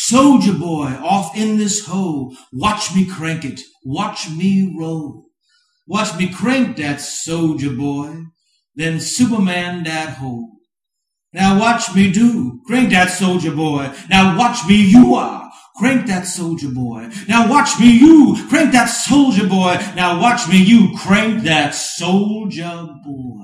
Soldier boy off in this hole. Watch me crank it. Watch me roll. Watch me crank that soldier boy. Then Superman that hole. Now watch me do. Crank that soldier boy. Now watch me you are. Crank that soldier boy. Now watch me you. Crank that soldier boy. Now watch me you. Crank that soldier boy.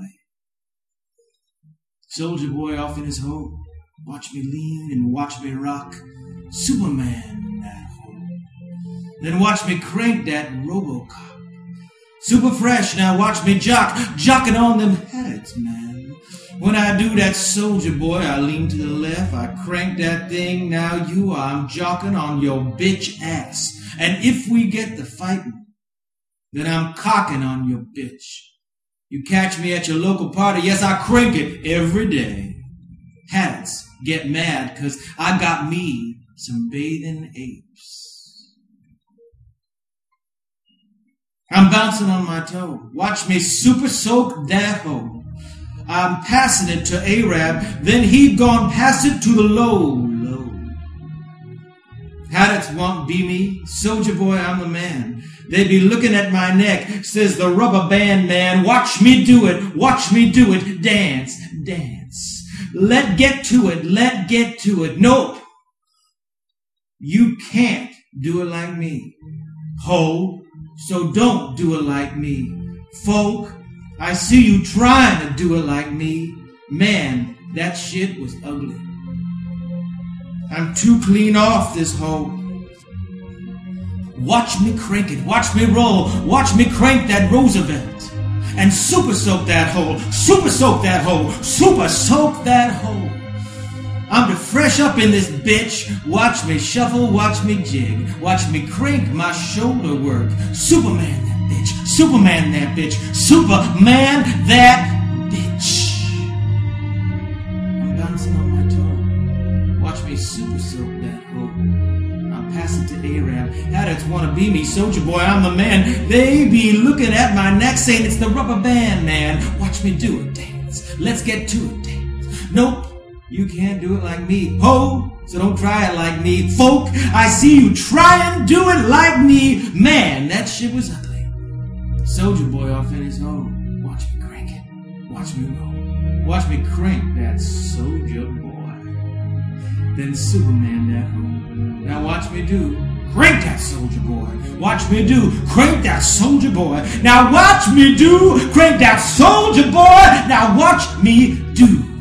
Soldier boy off in his hole. Watch me lean and watch me rock. Superman that hole. Then watch me crank that RoboCop. Super fresh, now watch me jocking on them heads, man. When I do that soldier boy, I lean to the left, I crank that thing, now I'm jocking on your bitch ass. And if we get the fighting, then I'm cocking on your bitch. You catch me at your local party, yes, I crank it every day. Hats get mad, 'cause I got me some bathing apes. I'm bouncing on my toe. Watch me super soak that hoe. I'm passing it to Arab, then he gone pass it to the low. Hadits won't be me, soldier boy, I'm the man. They be looking at my neck, says the rubber band man. Watch me do it, dance, dance. Let get to it. Nope. You can't do it like me, ho, so don't do it like me. Folk, I see you trying to do it like me. Man, that shit was ugly. I'm too clean off this hoe. Watch me crank it, watch me roll, watch me crank that Roosevelt. And super soak that hole, super soak that hole, super soak that hole. I'm to fresh up in this bitch. Watch me shuffle, watch me jig, watch me crank my shoulder work. Superman that bitch, Superman that bitch, Superman that bitch. I'm bouncing on my toe. Watch me super soak that hole. I'll pass it to Arab. Hadits wanna be me, soldier boy, I'm the man. They be looking at my neck saying it's the rubber band man. Watch me do it, dance. Let's get to it, dance. Nope. You can't do it like me, ho, so don't try it like me. Folk, I see you try and do it like me. Man, that shit was ugly. Soldier boy off in his home. Watch me crank it. Watch me roll. Watch me crank that soldier boy. Then Superman that home. Now watch me do. Crank that soldier boy. Watch me do. Crank that soldier boy. Now watch me do. Crank that soldier boy. Now watch me do.